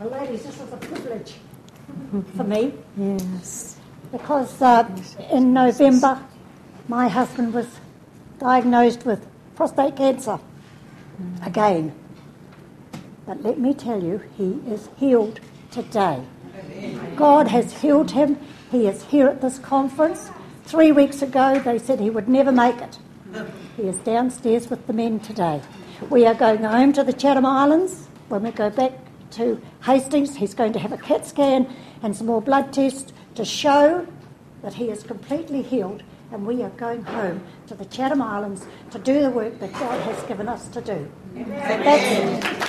Well, ladies, this is a privilege for me. Yes. Because in November, my husband was diagnosed with prostate cancer again. But let me tell you, he is healed today. God has healed him. He is here at this conference. 3 weeks ago, they said he would never make it. He is downstairs with the men today. We are going home to the Chatham Islands. When we go back to Hastings, he's going to have a CAT scan and some more blood tests to show that he is completely healed, and we are going home to the Chatham Islands to do the work that God has given us to do. So that's it.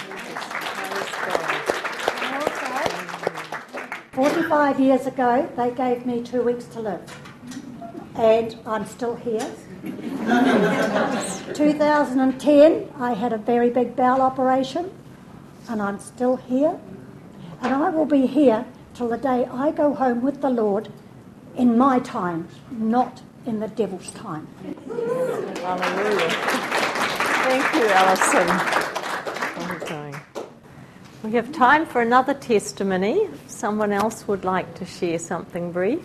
45 years ago, they gave me 2 weeks to live, and I'm still here. 2010, I had a very big bowel operation, and I'm still here. And I will be here till the day I go home with the Lord in my time, not in the devil's time. Hallelujah. Thank you, Alison. Okay. We have time for another testimony. If someone else would like to share something brief.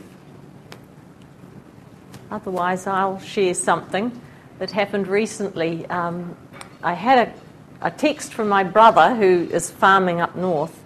Otherwise, I'll share something that happened recently. I had a text from my brother, who is farming up north,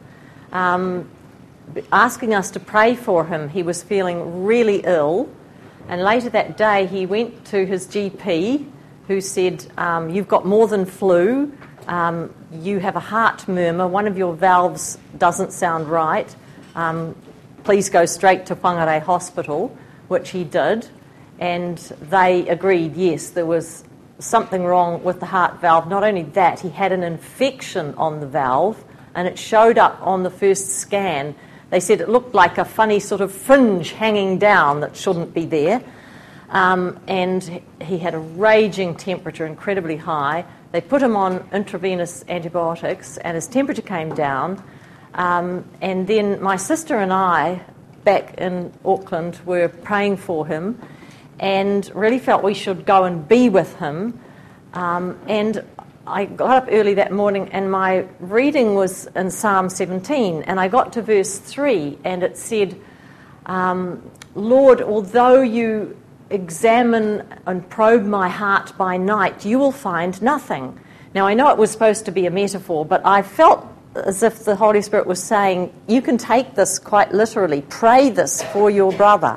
asking us to pray for him. He was feeling really ill, and later that day he went to his GP, who said, you've got more than flu, you have a heart murmur, one of your valves doesn't sound right, please go straight to Whangarei Hospital, which he did, and they agreed, yes, there was something wrong with the heart valve. Not only that, he had an infection on the valve, and it showed up on the first scan. They said it looked like a funny sort of fringe hanging down that shouldn't be there. And he had a raging temperature, incredibly high. They put him on intravenous antibiotics, and his temperature came down. And then my sister and I, back in Auckland, were praying for him and really felt we should go and be with him. And I got up early that morning, and my reading was in Psalm 17, and I got to verse 3, and it said, Lord, although you examine and probe my heart by night, you will find nothing. Now, I know it was supposed to be a metaphor, but I felt as if the Holy Spirit was saying, you can take this quite literally. Pray this for your brother,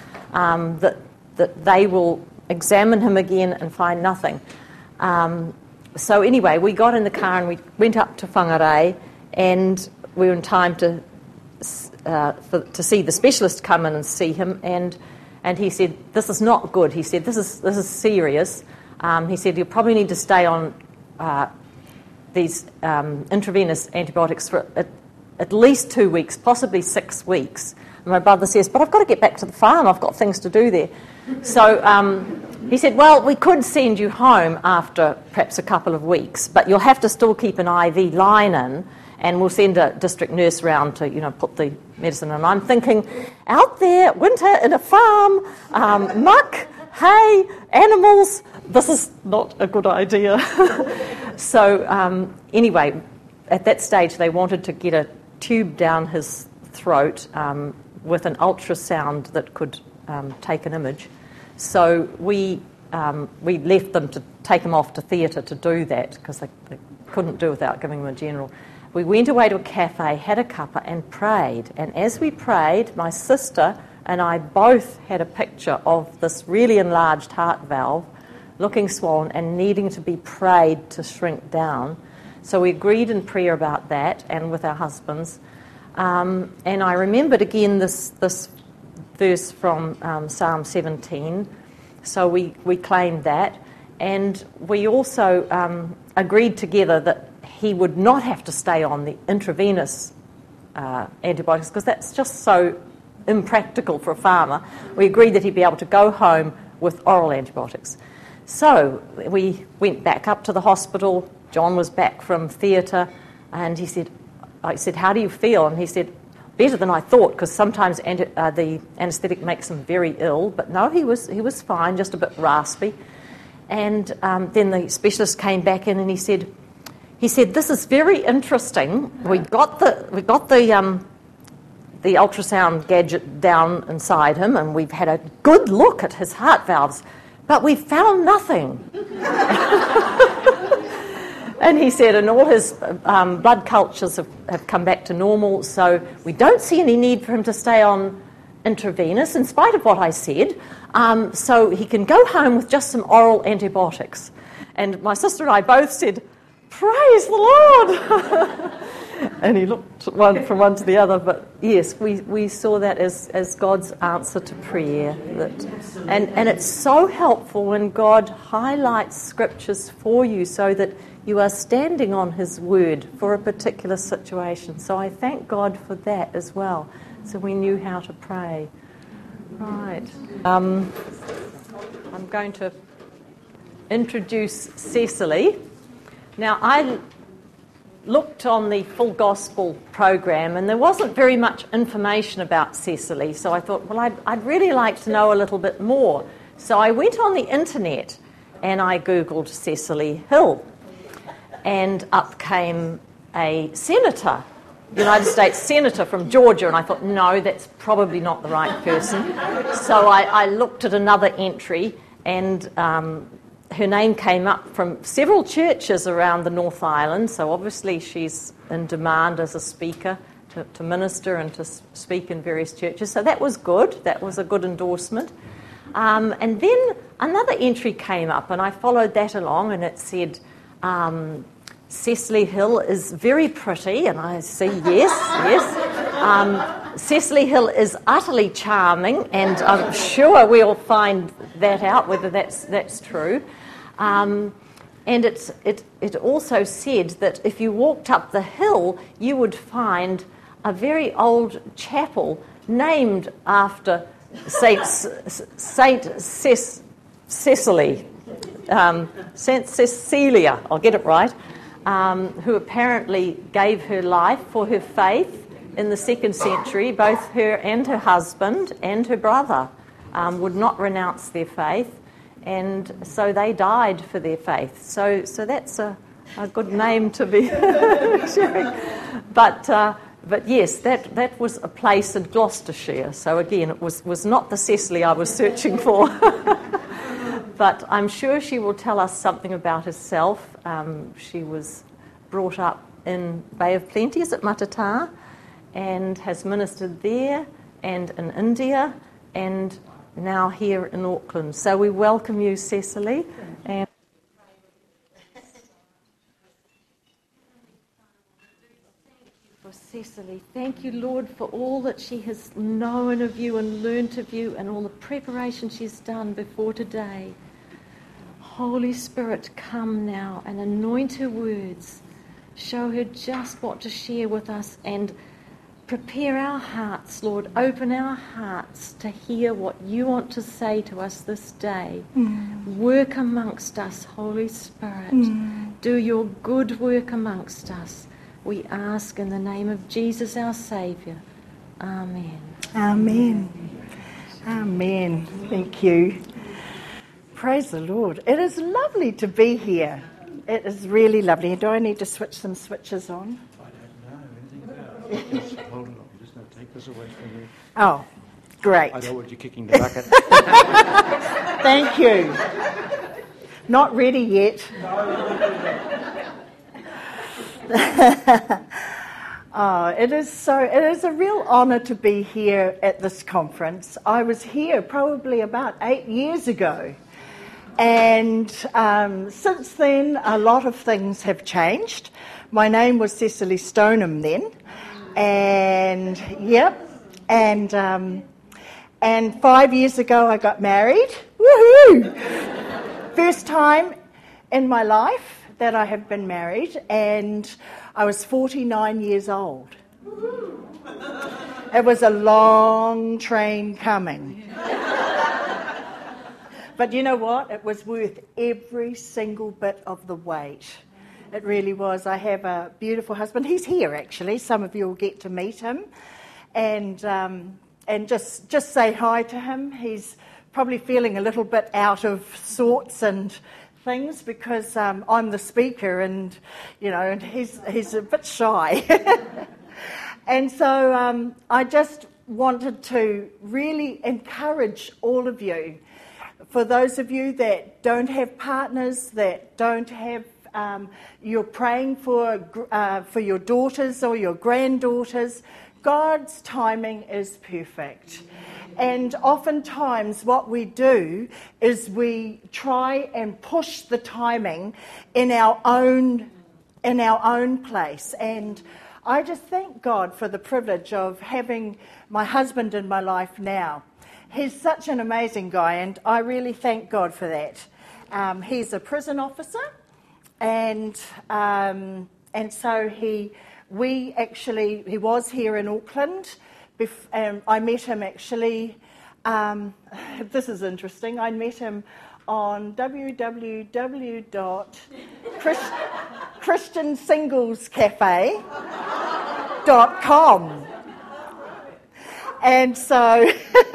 that they will examine him again and find nothing. So anyway, we got in the car and we went up to Whangarei, and we were in time to see the specialist come in and see him, and he said, this is not good. He said, this is serious. He said, you'll probably need to stay on these intravenous antibiotics for at least 2 weeks, possibly 6 weeks. And my brother says, but I've got to get back to the farm. I've got things to do there. So he said, well, we could send you home after perhaps a couple of weeks, but you'll have to still keep an IV line in, and we'll send a district nurse round to, put the medicine in. And I'm thinking, out there, winter in a farm, muck, hay, animals, this is not a good idea. So anyway, at that stage, they wanted to get a tube down his throat with an ultrasound that could take an image. So we left them to take him off to theatre to do that, because they couldn't do without giving him a general. We went away to a cafe, had a cuppa, and prayed. And as we prayed, my sister and I both had a picture of this really enlarged heart valve, looking swollen and needing to be prayed to shrink down. So we agreed in prayer about that, and with our husbands. And I remembered again this verse from Psalm 17. So we claimed that. And we also agreed together that he would not have to stay on the intravenous antibiotics, because that's just so impractical for a farmer. We agreed that he'd be able to go home with oral antibiotics. So we went back up to the hospital. John was back from theatre, and I said, how do you feel? And he said, better than I thought, because sometimes the anaesthetic makes him very ill. But no, he was fine, just a bit raspy. And then the specialist came back in, and he said, he said, "This is very interesting. We got the ultrasound gadget down inside him, and we've had a good look at his heart valves, but we found nothing." And he said, and all his blood cultures have come back to normal, so we don't see any need for him to stay on intravenous, in spite of what I said. So he can go home with just some oral antibiotics. And my sister and I both said, "Praise the Lord!" And he looked from one to the other. But yes, we saw that as God's answer to prayer. And it's so helpful when God highlights scriptures for you so that you are standing on his word for a particular situation. So I thank God for that as well. So we knew how to pray. Right. I'm going to introduce Cecily. Now, I looked on the Full Gospel program and there wasn't very much information about Cecily, so I thought, well, I'd really like to know a little bit more. So I went on the internet and I Googled Cecily Hill, and up came a senator, United States Senator from Georgia, and I thought, no, that's probably not the right person. So I looked at another entry, and her name came up from several churches around the North Island, so obviously she's in demand as a speaker to minister and to speak in various churches. So that was good. That was a good endorsement. And then another entry came up, and I followed that along, and it said, Cecily Hill is very pretty, and I say yes. Cecily Hill is utterly charming, and I'm sure we'll find that out, whether that's true. And it also said that if you walked up the hill, you would find a very old chapel named after Saint Cecily, Saint Cecilia, I'll get it right, who apparently gave her life for her faith in the 2nd century. Both her and her husband and her brother would not renounce their faith, and so they died for their faith. So that's a good name to be sharing. But yes, that was a place in Gloucestershire. So again, it was not the Cecily I was searching for. But I'm sure she will tell us something about herself. She was brought up in Bay of Plenty, is it Matata, and has ministered there and in India and now here in Auckland. So we welcome you, Cecily. And for Cecily, thank you, Lord, for all that she has known of you and learnt of you and all the preparation she's done before today. Holy Spirit, come now and anoint her words. Show her just what to share with us and prepare our hearts, Lord. Open our hearts to hear what you want to say to us this day. Work amongst us, Holy Spirit. Do your good work amongst us. We ask in the name of Jesus, our Saviour. Amen. Amen. Amen. Thank you. Praise the Lord. It is lovely to be here. It is really lovely. Do I need to switch some switches on? I don't know anything about it. Just hold it up. I'm just going to take this away from you. Oh, great. I don't want you kicking the bucket. Thank you. Not ready yet. It is a real honour to be here at this conference. I was here probably about 8 years ago. And since then, a lot of things have changed. My name was Cecily Stoneham then, and and 5 years ago I got married. Woohoo! First time in my life that I have been married, and I was 49 years old. It was a long train coming. But you know what? It was worth every single bit of the wait. It really was. I have a beautiful husband. He's here, actually. Some of you will get to meet him. And just say hi to him. He's probably feeling a little bit out of sorts and things because I'm the speaker, and and he's a bit shy. And so I just wanted to really encourage all of you. For those of you that don't have partners, that don't have, you're praying for your daughters or your granddaughters, God's timing is perfect. And oftentimes what we do is we try and push the timing in our own place. And I just thank God for the privilege of having my husband in my life now. He's such an amazing guy, and I really thank God for that. He's a prison officer, and so he was here in Auckland. I met him actually. This is interesting. I met him on www.christiansinglescafe.com. And so,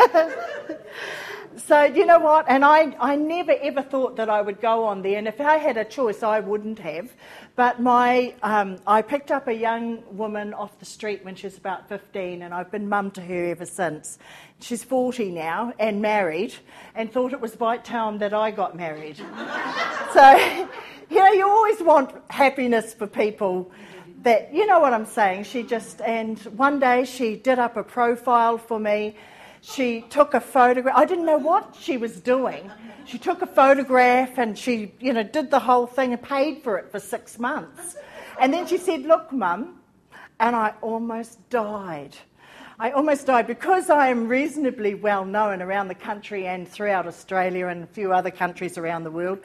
you know what? And I never ever thought that I would go on there. And if I had a choice, I wouldn't have. But I picked up a young woman off the street when she was about 15, and I've been mum to her ever since. She's 40 now and married, and thought it was about time that I got married. So, you always want happiness for people. That, you know what I'm saying, and one day she did up a profile for me. She took a photograph. I didn't know what she was doing. She took a photograph and she, did the whole thing and paid for it for 6 months. And then she said, "Look, Mum," and I almost died. Because I am reasonably well known around the country and throughout Australia and a few other countries around the world.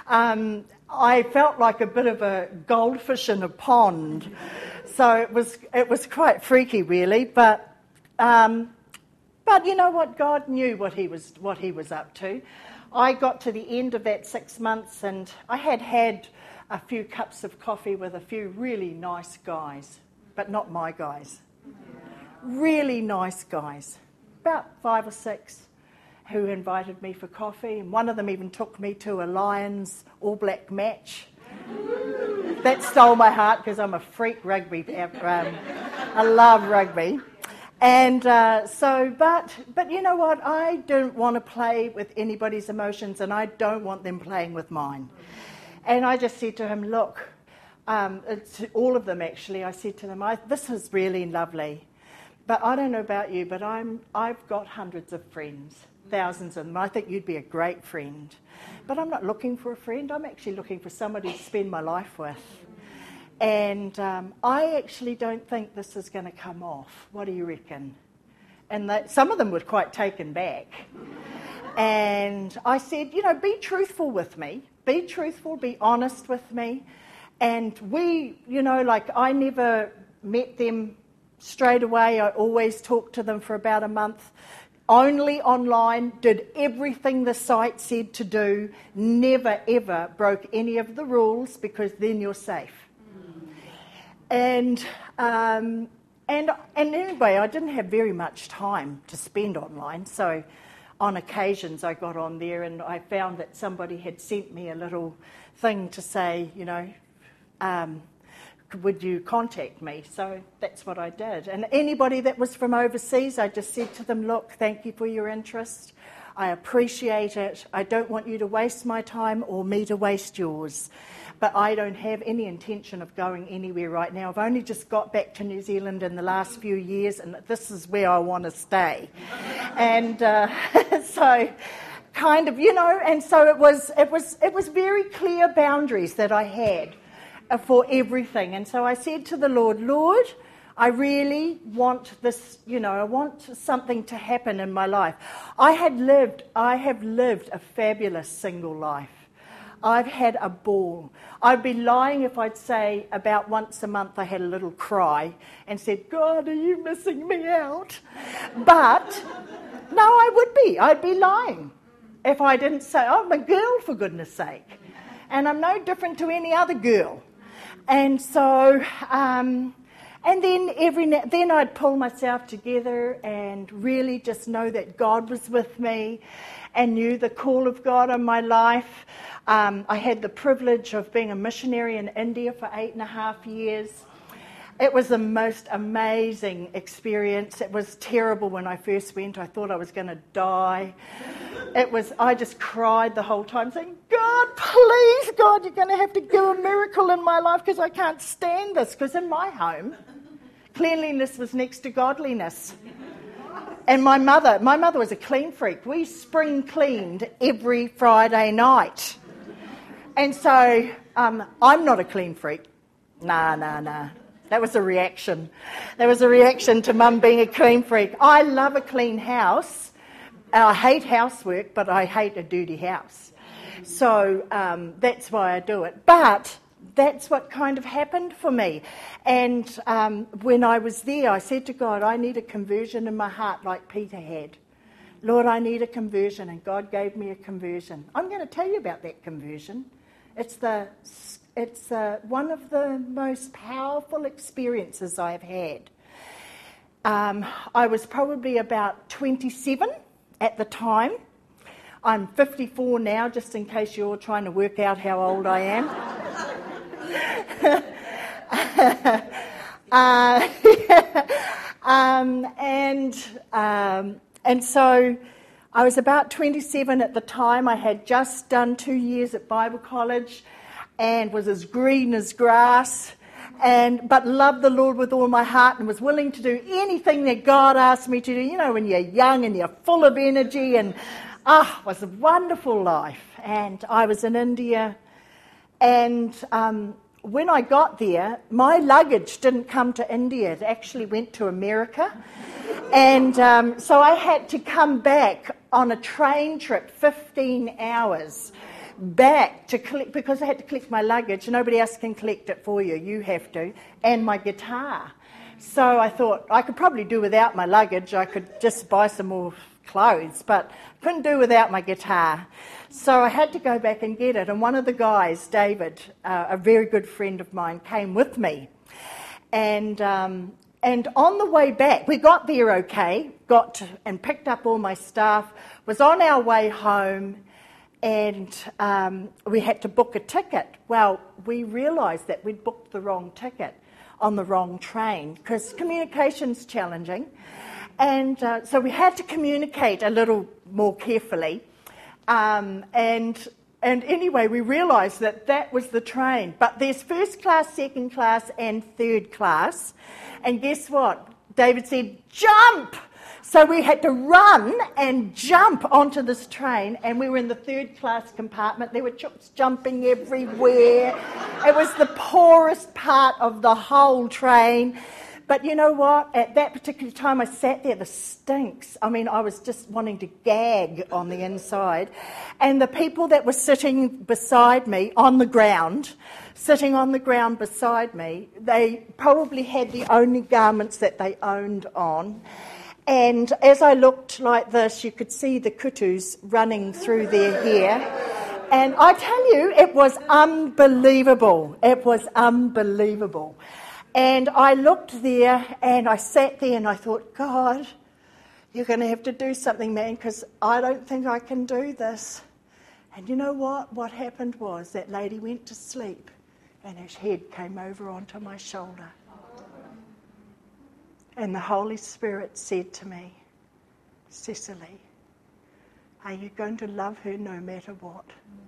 I felt like a bit of a goldfish in a pond, so it was quite freaky, really. But you know what? God knew what he was up to. I got to the end of that 6 months, and I had a few cups of coffee with a few really nice guys, but not my guys. Really nice guys, about 5 or 6. Who invited me for coffee, and one of them even took me to a Lions All Black match. That stole my heart because I'm a freak rugby. I love rugby. And but you know what? I don't want to play with anybody's emotions, and I don't want them playing with mine. And I just said to him, "Look," to all of them actually, I said to them, "This is really lovely, but I don't know about you, but I've got hundreds of friends. Thousands of them. I think you'd be a great friend. But I'm not looking for a friend. I'm actually looking for somebody to spend my life with. And I actually don't think this is going to come off. What do you reckon?" And some of them were quite taken back. And I said, be truthful with me. Be truthful, be honest with me. And I never met them straight away. I always talked to them for about a month. Only online, did everything the site said to do, never ever broke any of the rules, because then you're safe. And anyway, I didn't have very much time to spend online, so on occasions I got on there and I found that somebody had sent me a little thing to say, would you contact me? So that's what I did. And anybody that was from overseas, I just said to them, "Look, thank you for your interest. I appreciate it. I don't want you to waste my time or me to waste yours. But I don't have any intention of going anywhere right now. I've only just got back to New Zealand in the last few years, and this is where I want to stay." And so kind of, and so it was very clear boundaries that I had for everything. And so I said to the Lord, "Lord, I really want this, I want something to happen in my life." I have lived a fabulous single life. I've had a ball. I'd be lying if I'd say about once a month I had a little cry and said, "God, are you missing me out?" But no, I'd be lying if I didn't say, "I'm a girl, for goodness sake. And I'm no different to any other girl." And so, And then I'd pull myself together and really just know that God was with me and knew the call of God on my life. I had the privilege of being a missionary in India for 8.5 years. It was the most amazing experience. It was terrible when I first went. I thought I was going to die. I just cried the whole time saying, God, please, God, you're going to have to do a miracle in my life because I can't stand this. Because in my home, cleanliness was next to godliness. And my mother was a clean freak. We spring cleaned every Friday night. And so I'm not a clean freak. Nah. That was a reaction. That was a reaction to Mum being a clean freak. I love a clean house. I hate housework, but I hate a dirty house. So that's why I do it. But that's what kind of happened for me. And when I was there, I said to God, I need a conversion in my heart like Peter had. Lord, I need a conversion. And God gave me a conversion. I'm going to tell you about that conversion. It's one of the most powerful experiences I've had. I was probably about 27 at the time. I'm 54 now, just in case you're trying to work out how old I am. And so I was about 27 at the time. I had just done 2 years at Bible college and was as green as grass, but loved the Lord with all my heart and was willing to do anything that God asked me to do. You know, when you're young and you're full of energy, and it was a wonderful life. And I was in India, and when I got there, my luggage didn't come to India. It actually went to America. And so I had to come back on a train trip, 15 hours, back to collect, because I had to collect my luggage. Nobody else can collect it for you. You have to. And my guitar. So I thought I could probably do without my luggage. I could just buy some more clothes, but couldn't do without my guitar. So I had to go back and get it. And one of the guys, David, a very good friend of mine, came with me. And on the way back, we got there okay, and picked up all my stuff, was on our way home, and we had to book a ticket. Well, we realised that we'd booked the wrong ticket on the wrong train, because communication's challenging. And so we had to communicate a little more carefully. And anyway, we realised that was the train. But there's first class, second class, and third class. And guess what? David said, jump! So we had to run and jump onto this train, and we were in the third class compartment. There were chooks jumping everywhere. It was the poorest part of the whole train. But you know what? At that particular time, I sat there, the stinks. I mean, I was just wanting to gag on the inside. And the people that were sitting beside me on the ground, beside me, they probably had the only garments that they owned on. And as I looked like this, you could see the kutus running through their hair. And I tell you, it was unbelievable. It was unbelievable. And I looked there, and I sat there, and I thought, God, you're going to have to do something, man, because I don't think I can do this. And you know what? What happened was that lady went to sleep, and her head came over onto my shoulder. And the Holy Spirit said to me, Cecily, are you going to love her no matter what?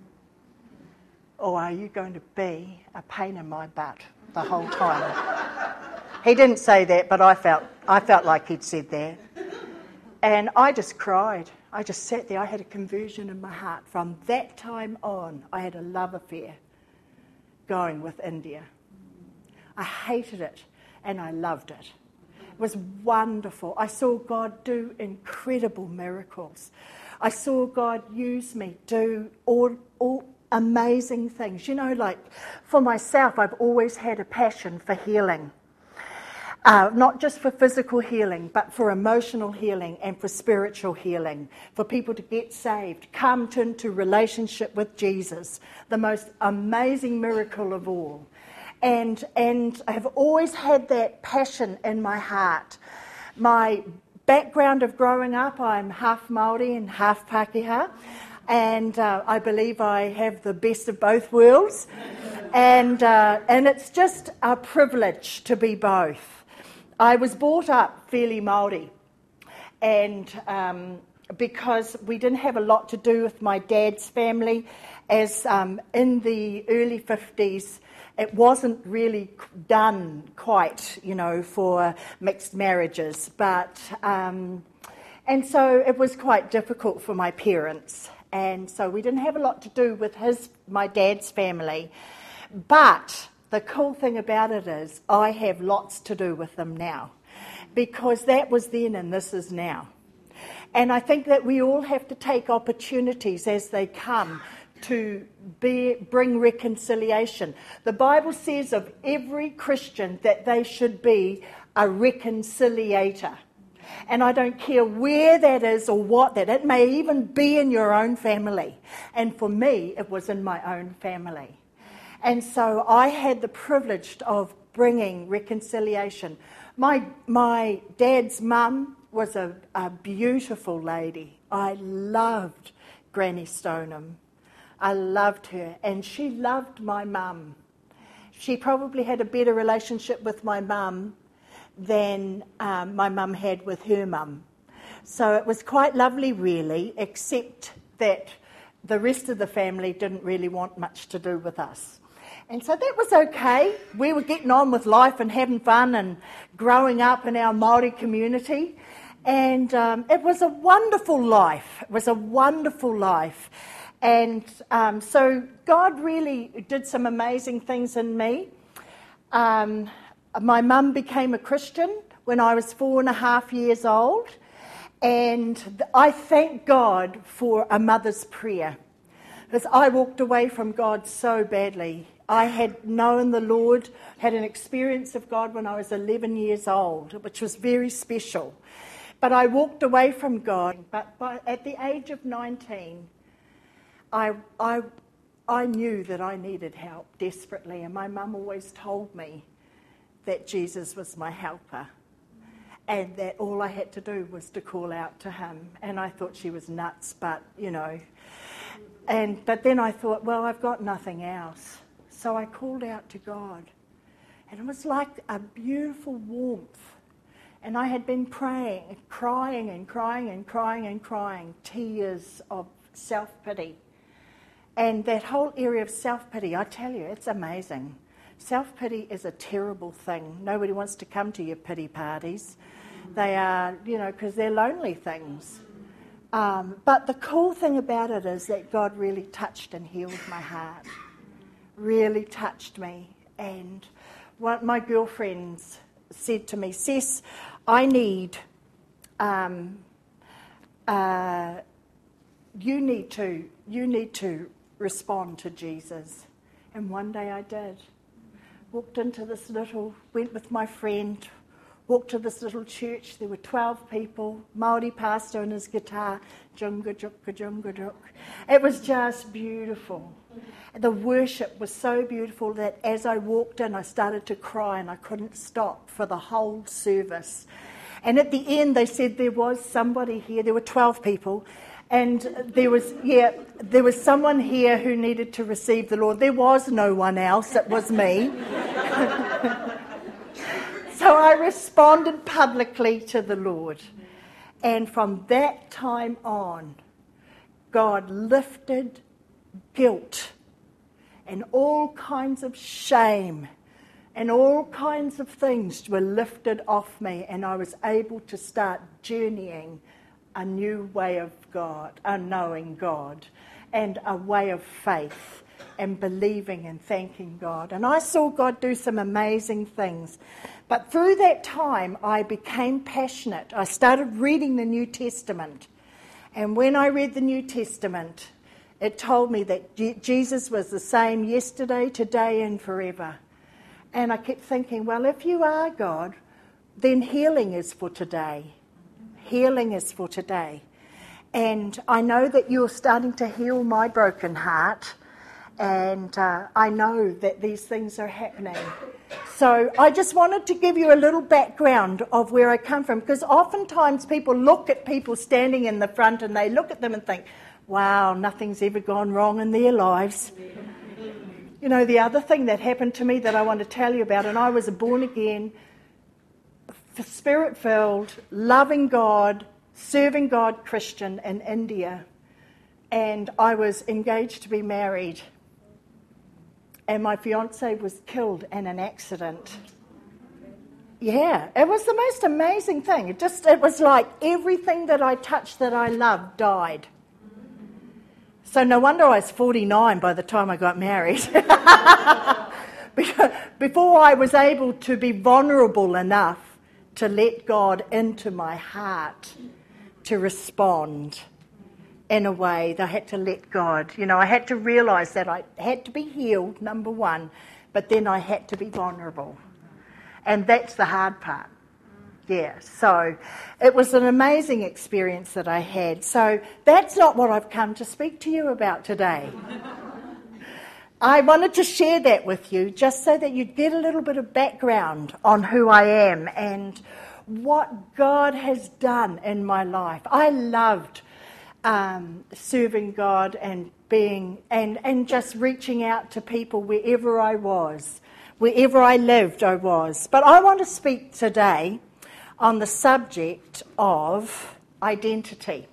Or are you going to be a pain in my butt the whole time? He didn't say that, but I felt like he'd said that. And I just cried. I just sat there. I had a conversion in my heart. From that time on, I had a love affair going with India. I hated it, and I loved it. It was wonderful. I saw God do incredible miracles. I saw God use me, do all amazing things. You know, like for myself, I've always had a passion for healing. Not just for physical healing, but for emotional healing and for spiritual healing, for people to get saved, come into relationship with Jesus, the most amazing miracle of all. and I've always had that passion in my heart. My background of growing up, I'm half Māori and half Pākehā, and I believe I have the best of both worlds, and it's just a privilege to be both. I was brought up fairly Māori, and because we didn't have a lot to do with my dad's family, as in the early 50s, it wasn't really done quite, for mixed marriages. But and so it was quite difficult for my parents, and so we didn't have a lot to do with my dad's family. But the cool thing about it is I have lots to do with them now, because that was then and this is now. And I think that we all have to take opportunities as they come to bring reconciliation. The Bible says of every Christian that they should be a reconciliator. And I don't care where that is or what that. It may even be in your own family. And for me, it was in my own family. And so I had the privilege of bringing reconciliation. My dad's mum was a beautiful lady. I loved Granny Stoneham. I loved her, and she loved my mum. She probably had a better relationship with my mum than my mum had with her mum. So it was quite lovely, really, except that the rest of the family didn't really want much to do with us. And so that was okay. We were getting on with life and having fun and growing up in our Māori community. And it was a wonderful life. It was a wonderful life. And so God really did some amazing things in me. My mum became a Christian when I was 4.5 years old. And I thank God for a mother's prayer, because I walked away from God so badly. I had known the Lord, had an experience of God when I was 11 years old, which was very special. But I walked away from God. But at the age of 19, I knew that I needed help desperately, and my mum always told me that Jesus was my helper and that all I had to do was to call out to him. And I thought she was nuts, but but then I thought, well, I've got nothing else. So I called out to God, and it was like a beautiful warmth. And I had been praying, crying and crying and crying and crying, tears of self-pity. And that whole area of self-pity, I tell you, it's amazing. Self-pity is a terrible thing. Nobody wants to come to your pity parties. They are, because they're lonely things. But the cool thing about it is that God really touched and healed my heart. Really touched me. And one of my girlfriends said to me, Cess, I need, you need to respond to Jesus. And one day I did. Went with my friend, walked to this little church. There were 12 people, Māori pastor and his guitar, junga jukka junga juk. It was just beautiful. The worship was so beautiful that as I walked in, I started to cry and I couldn't stop for the whole service. And at the end, they said there was somebody here. There were 12 people. And there was someone here who needed to receive the Lord. There was no one else. It was me. So I responded publicly to the Lord. And from that time on, God lifted guilt and all kinds of shame and all kinds of things were lifted off me, and I was able to start journeying a new way of God, knowing God, and a way of faith and believing and thanking God. And I saw God do some amazing things. But through that time, I became passionate. I started reading the New Testament. And when I read the New Testament, it told me that Jesus was the same yesterday, today, and forever. And I kept thinking, well, if you are God, then healing is for today. Healing is for today. And I know that you're starting to heal my broken heart. And I know that these things are happening. So I just wanted to give you a little background of where I come from, because oftentimes people look at people standing in the front and they look at them and think, wow, nothing's ever gone wrong in their lives. You know, the other thing that happened to me that I want to tell you about, and I was a born-again, Spirit-filled, loving God, serving God Christian in India. And I was engaged to be married. And my fiancé was killed in an accident. Yeah, it was the most amazing thing. It was like everything that I touched that I loved died. So no wonder I was 49 by the time I got married. Before I was able to be vulnerable enough to let God into my heart to respond in a way that I had to let God. You know, I had to realise that I had to be healed, number one, but then I had to be vulnerable. And that's the hard part. Yeah, so it was an amazing experience that I had. So that's not what I've come to speak to you about today. I wanted to share that with you just so that you'd get a little bit of background on who I am and what God has done in my life. I loved serving God and being and just reaching out to people wherever I was, wherever I lived I was. But I want to speak today on the subject of identity.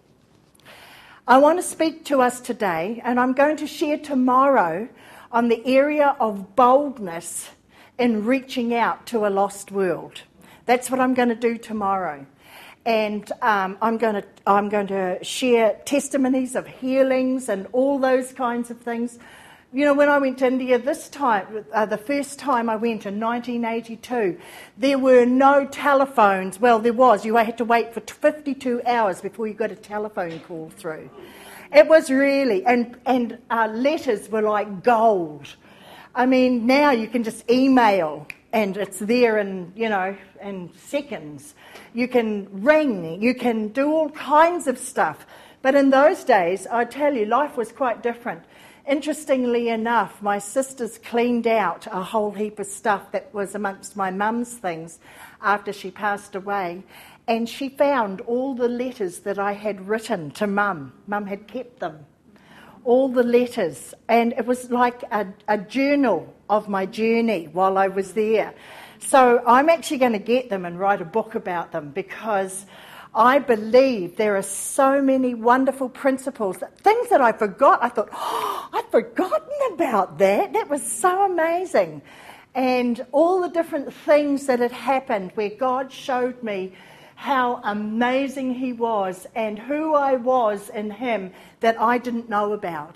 I want to speak to us today, and I'm going to share tomorrow on the area of boldness in reaching out to a lost world. That's what I'm going to do tomorrow. And I'm going to share testimonies of healings and all those kinds of things. You know, when I went to India this time, the first time I went in 1982, there were no telephones. Well, there was. You had to wait for 52 hours before you got a telephone call through. It was really, and letters were like gold. I mean, now you can just email and it's there in seconds. You can ring, you can do all kinds of stuff. But in those days, I tell you, life was quite different. Interestingly enough, my sisters cleaned out a whole heap of stuff that was amongst my mum's things after she passed away. And she found all the letters that I had written to Mum. Mum had kept them. All the letters. And it was like a journal of my journey while I was there. So I'm actually going to get them and write a book about them, because I believe there are so many wonderful principles, things that I forgot. I thought, I've forgotten about that. That was so amazing. And all the different things that had happened where God showed me how amazing he was and who I was in him that I didn't know about.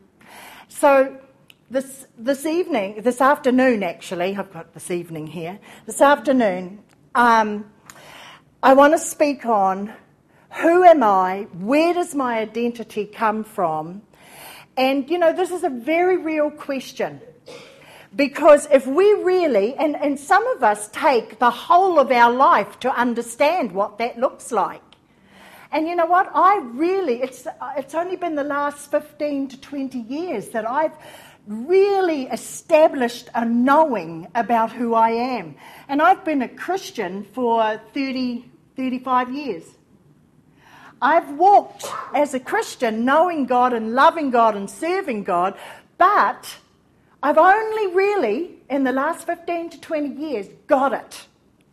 So this afternoon, I've got this evening here, this afternoon, I want to speak on who am I, where does my identity come from? And, you know, this is a very real question. Because if we really, and some of us take the whole of our life to understand what that looks like. And you know what? It's only been the last 15 to 20 years that I've really established a knowing about who I am. And I've been a Christian for 35 years. I've walked as a Christian knowing God and loving God and serving God, but I've only really, in the last 15 to 20 years, got it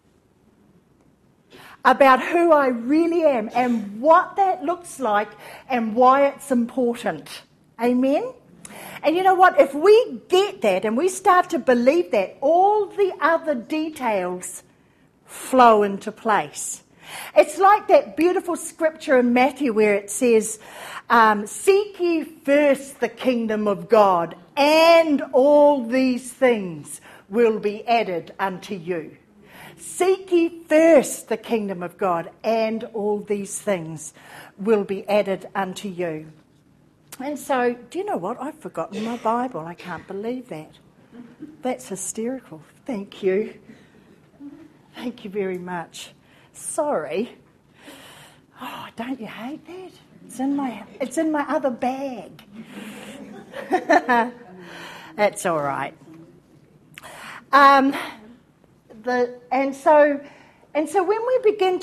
about who I really am and what that looks like and why it's important. Amen? And you know what? If we get that and we start to believe that, all the other details flow into place. It's like that beautiful scripture in Matthew where it says, seek ye first the kingdom of God, and all these things will be added unto you. Seek ye first the kingdom of God, and all these things will be added unto you. And so, do you know what? I've forgotten my Bible. I can't believe that. That's hysterical. Thank you. Thank you very much. Sorry. Oh, don't you hate that? It's in my other bag. That's all right. And so when we begin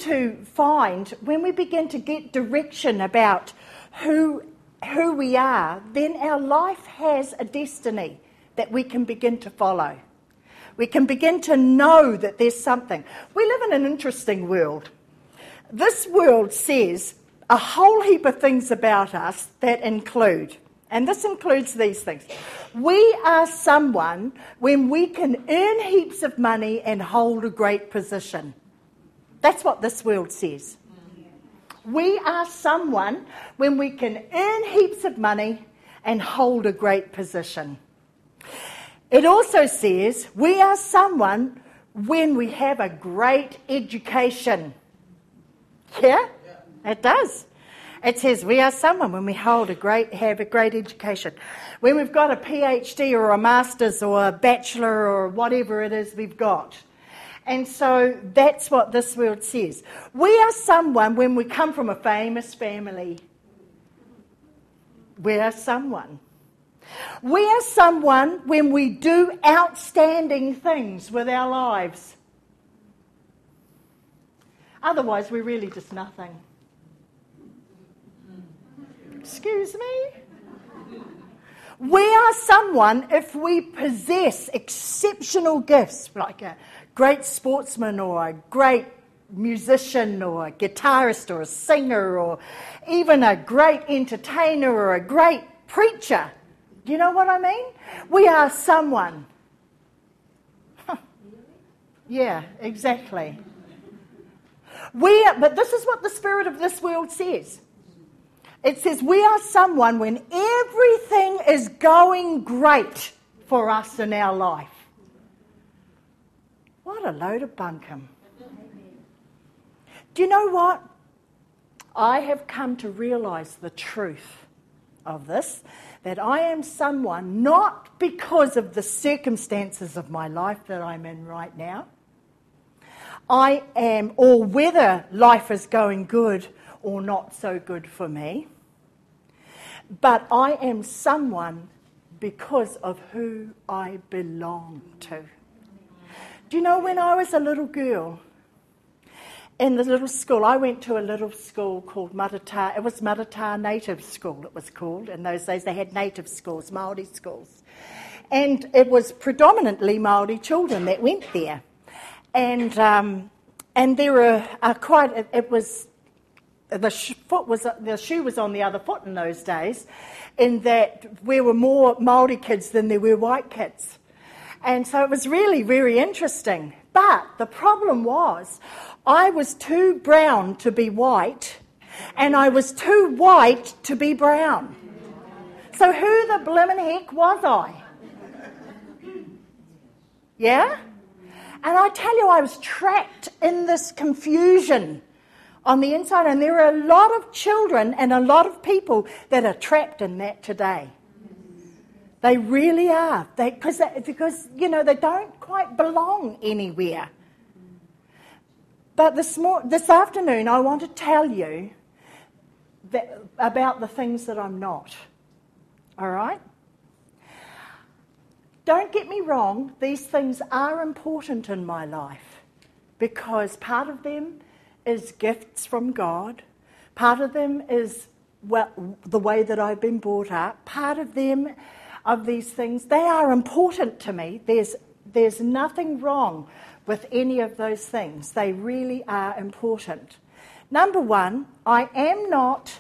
to get direction about who we are, then our life has a destiny that we can begin to follow. We can begin to know that there's something. We live in an interesting world. This world says a whole heap of things about us that include, and this includes these things. We are someone when we can earn heaps of money and hold a great position. That's what this world says. We are someone when we can earn heaps of money and hold a great position. It also says we are someone when we have a great education. Yeah, it does. It says we are someone when we have a great education. When we've got a PhD or a master's or a bachelor or whatever it is we've got. And so that's what this world says. We are someone when we come from a famous family. We are someone. We are someone when we do outstanding things with our lives. Otherwise, we're really just nothing. Excuse me? We are someone if we possess exceptional gifts, like a great sportsman or a great musician or a guitarist or a singer or even a great entertainer or a great preacher. Do you know what I mean? We are someone. Yeah, exactly. But this is what the spirit of this world says. It says we are someone when everything is going great for us in our life. What a load of bunkum. Do you know what? I have come to realise the truth of this, that I am someone not because of the circumstances of my life that I'm in right now. I am, or whether life is going good or not so good for me, but I am someone because of who I belong to. Do you know, when I was a little girl, in the little school, I went to a little school called Marata. It was Marata Native School, it was called. In those days, they had native schools, Māori schools. And it was predominantly Māori children that went there. And there were it was, the shoe was on the other foot in those days, in that there were more Māori kids than there were white kids. And so it was really very interesting. But the problem was, I was too brown to be white, and I was too white to be brown. So who the blimmin' heck was I? Yeah? And I tell you, I was trapped in this confusion on the inside, and there are a lot of children and a lot of people that are trapped in that today. They really are. Because they don't quite belong anywhere. But this afternoon, I want to tell you about the things that I'm not. All right? Don't get me wrong, these things are important in my life, because part of them is gifts from God. Part of them is the way that I've been brought up. Part of them, of these things, they are important to me. There's nothing wrong with any of those things. They really are important. Number one, I am not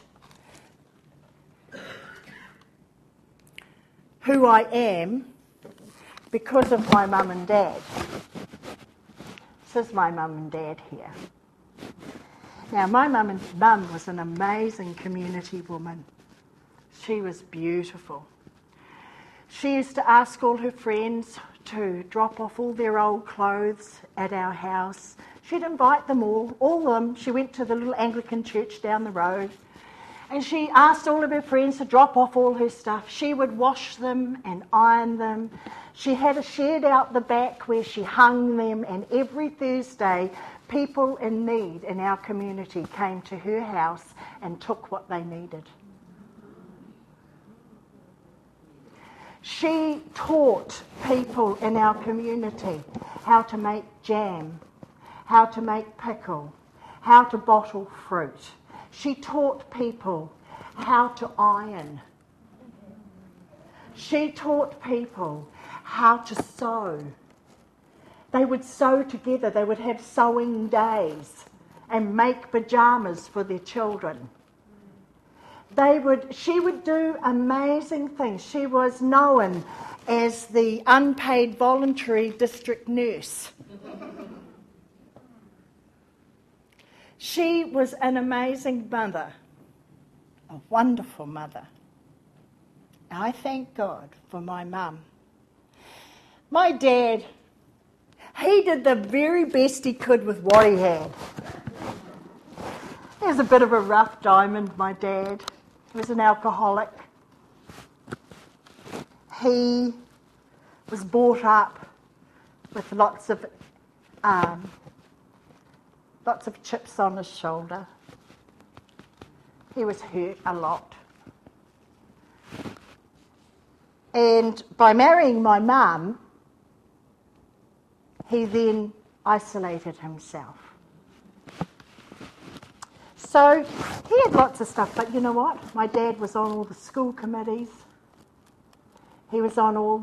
who I am because of my mum and dad. This is my mum and dad here. Now, my mum was an amazing community woman. She was beautiful. She used to ask all her friends to drop off all their old clothes at our house. She'd invite them all of them. She went to the little Anglican church down the road, and she asked all of her friends to drop off all her stuff. She would wash them and iron them. She had a shed out the back where she hung them, and every Thursday, people in need in our community came to her house and took what they needed. She taught people in our community how to make jam, how to make pickle, how to bottle fruit. She taught people how to iron. She taught people how to sew. They would sew together. They would have sewing days and make pajamas for their children. She would do amazing things. She was known as the unpaid voluntary district nurse. She was an amazing mother, a wonderful mother. I thank God for my mum. My dad, he did the very best he could with what he had. He was a bit of a rough diamond, my dad. He was an alcoholic. He was brought up with lots of chips on his shoulder. He was hurt a lot. And by marrying my mum, he then isolated himself. So he had lots of stuff, but you know what? My dad was on all the school committees. He was on all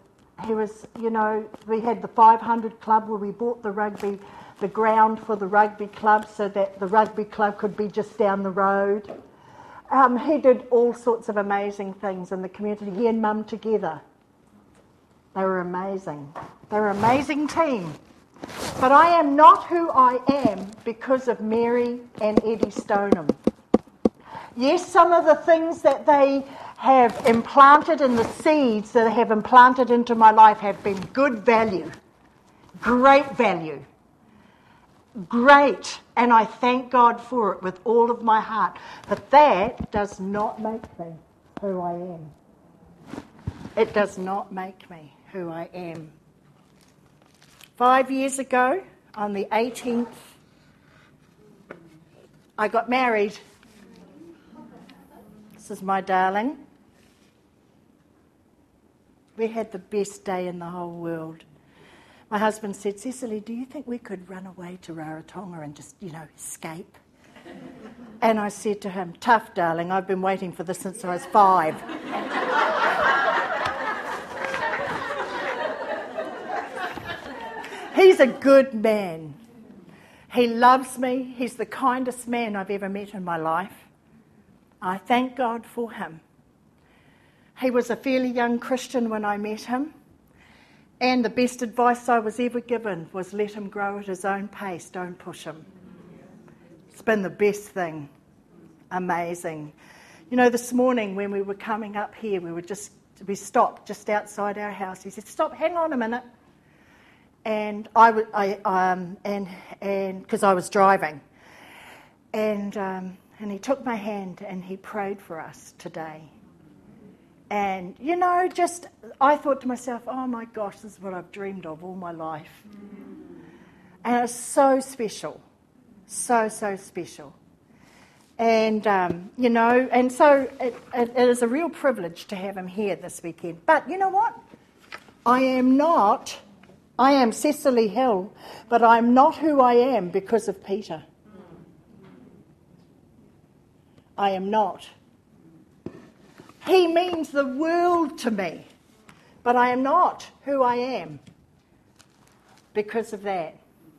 we had the 500 club where we bought the ground for the rugby club so that the rugby club could be just down the road. He did all sorts of amazing things in the community. He and Mum together. They were amazing. They were an amazing team. But I am not who I am because of Mary and Eddie Stoneham. Yes, some of the things that they have implanted and the seeds that they have implanted into my life have been good value, great value, great, and I thank God for it with all of my heart. But that does not make me who I am. It does not make me who I am. 5 years ago, on the 18th, I got married. This is my darling. We had the best day in the whole world. My husband said, Cecily, do you think we could run away to Rarotonga and just, escape? And I said to him, tough, darling, I've been waiting for this since I was 5. He's a good man. He loves me. He's the kindest man I've ever met in my life. I thank God for him. He was a fairly young Christian when I met him. And the best advice I was ever given was let him grow at his own pace, don't push him. It's been the best thing. Amazing. This morning when we were coming up here, we stopped just outside our house. He said, stop, hang on a minute. And because I was driving. And he took my hand and he prayed for us today. And, I thought to myself, oh my gosh, this is what I've dreamed of all my life. And it's so special. So, so special. And, and so it is a real privilege to have him here this weekend. But you know what? I am Cecily Hill, but I'm not who I am because of Peter. I am not. He means the world to me, but I am not who I am because of that.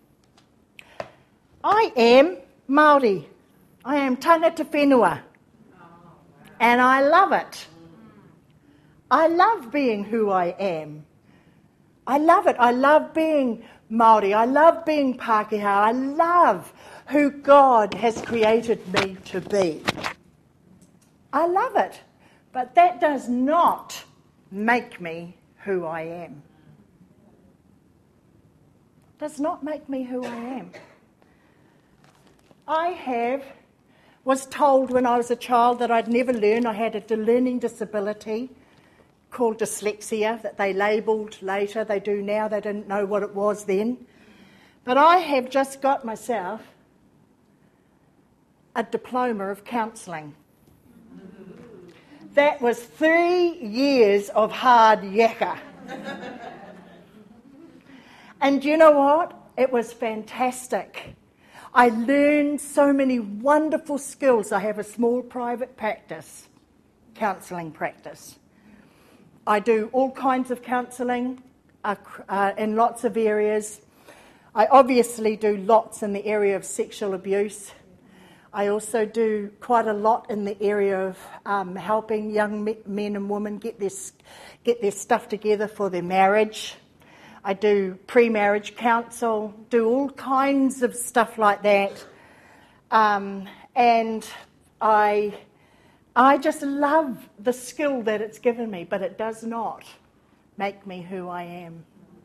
I am Māori. I am tangata whenua, and I love it. I love being who I am. I love it. I love being Māori. I love being Pākehā. I love who God has created me to be. I love it. But that does not make me who I am. Does not make me who I am. I was told when I was a child that I'd never learn. I had a learning disability called dyslexia that they labelled later. They do now. They didn't know what it was then. But I have just got myself a diploma of counselling. That was 3 years of hard yakka. And you know what? It was fantastic. I learned so many wonderful skills. I have a small private practice, counselling practice. I do all kinds of counselling in lots of areas. I obviously do lots in the area of sexual abuse. I also do quite a lot in the area of helping young men and women get their stuff together for their marriage. I do pre-marriage counsel, do all kinds of stuff like that. And I just love the skill that it's given me, but it does not make me who I am.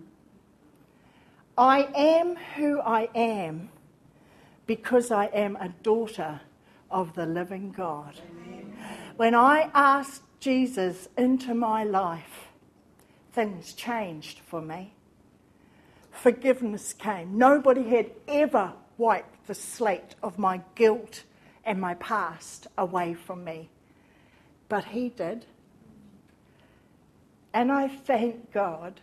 I am who I am because I am a daughter of the living God. Amen. When I asked Jesus into my life, things changed for me. Forgiveness came. Nobody had ever wiped the slate of my guilt and my past away from me. But he did. And I thank God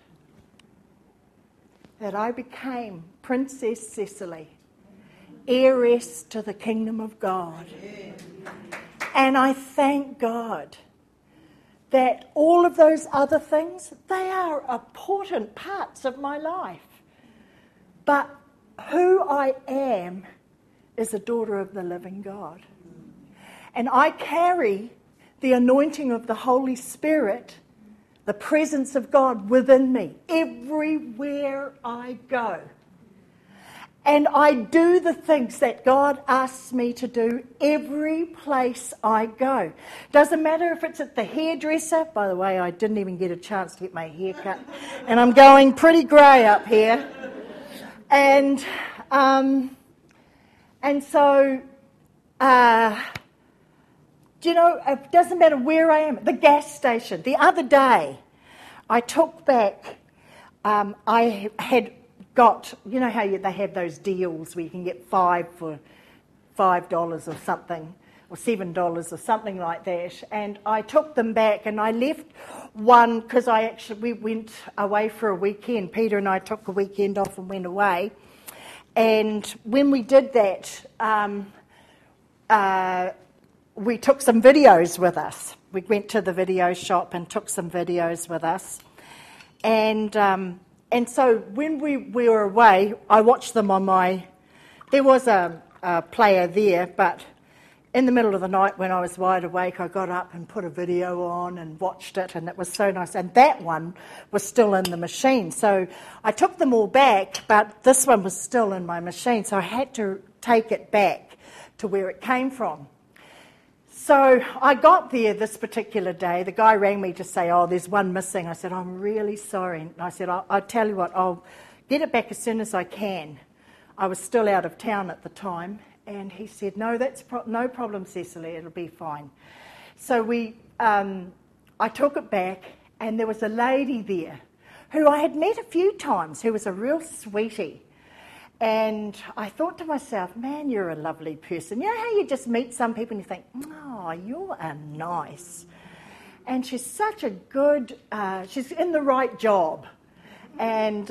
that I became Princess Cecily, heiress to the kingdom of God. And I thank God that all of those other things, they are important parts of my life. But who I am is a daughter of the living God. And I carry the anointing of the Holy Spirit, the presence of God within me everywhere I go. And I do the things that God asks me to do every place I go. Doesn't matter if it's at the hairdresser. By the way, I didn't even get a chance to get my hair cut. And I'm going pretty grey up here. And so, you know, it doesn't matter where I am. The gas station. The other day, I took back, I had got, you know how they have those deals where you can get 5 for $5 or something, or $7 or something like that. And I took them back and I left one because we went away for a weekend. Peter and I took a weekend off and went away. And when we did that, we took some videos with us. We went to the video shop and took some videos with us. And so when we were away, I watched them on there was a player there, but in the middle of the night when I was wide awake, I got up and put a video on and watched it, and it was so nice. And that one was still in the machine. So I took them all back, but this one was still in my machine, so I had to take it back to where it came from. So I got there this particular day. The guy rang me to say, oh, there's one missing. I said, I'm really sorry. And I said, I'll tell you what, I'll get it back as soon as I can. I was still out of town at the time. And he said, no, that's no problem, Cecily, it'll be fine. So I took it back, and there was a lady there who I had met a few times, who was a real sweetie. And I thought to myself, man, you're a lovely person. You know how you just meet some people and you think, oh, you are nice. And she's such a good, she's in the right job. And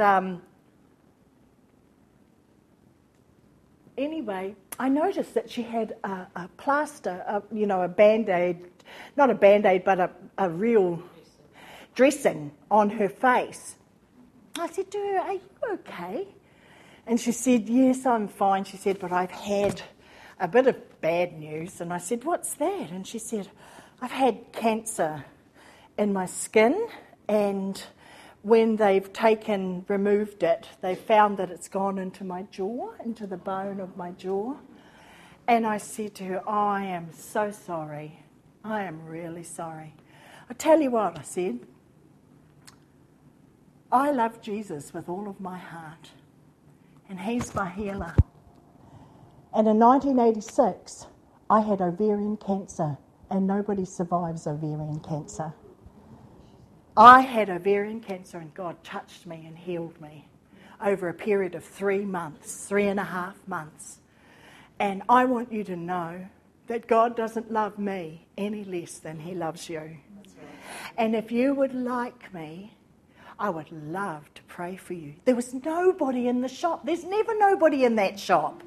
anyway, I noticed that she had a plaster, a Band-Aid, not a Band-Aid, but a real dressing on her face. I said to her, are you okay? And she said, yes, I'm fine. She said, but I've had a bit of bad news. And I said, what's that? And she said, I've had cancer in my skin, and when they've removed it, they found that it's gone into my jaw, into the bone of my jaw. And I said to her, I am so sorry. I am really sorry. I tell you what, I said, I love Jesus with all of my heart, and he's my healer. And in 1986, I had ovarian cancer, and nobody survives ovarian cancer. I had ovarian cancer, and God touched me and healed me over a period of 3 months, 3.5 months. And I want you to know that God doesn't love me any less than he loves you. And if you would like me, I would love to pray for you. There was nobody in the shop. There's never nobody in that shop.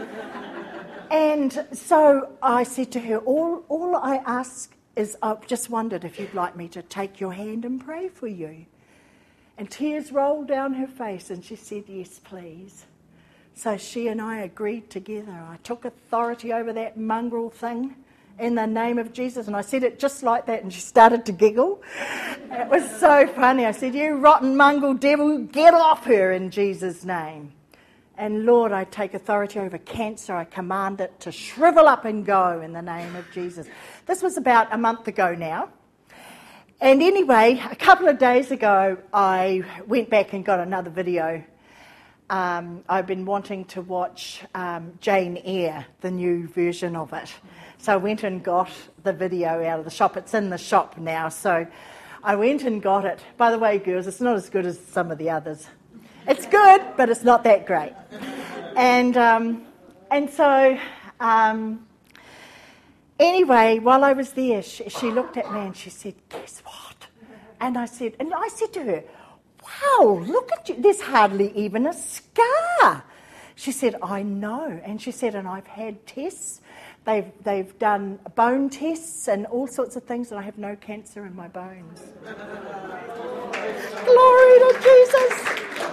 And so I said to her, all I ask is, I've just wondered if you'd like me to take your hand and pray for you. And tears rolled down her face, and she said, yes, please. So she and I agreed together. I took authority over that mongrel thing in the name of Jesus, and I said it just like that, and she started to giggle. It was so funny. I said, you rotten mongrel devil, get off her in Jesus' name. And Lord, I take authority over cancer. I command it to shrivel up and go in the name of Jesus. This was about a month ago now. And anyway, a couple of days ago, I went back and got another video. I've been wanting to watch Jane Eyre, the new version of it. So I went and got the video out of the shop. It's in the shop now. So I went and got it. By the way, girls, it's not as good as some of the others. It's good, but it's not that great. And so anyway, while I was there, she looked at me and she said, guess what? And I said to her, wow, look at you. There's hardly even a scar. She said, I know. And she said, and I've had tests. They've done bone tests and all sorts of things, and I have no cancer in my bones. Glory to Jesus.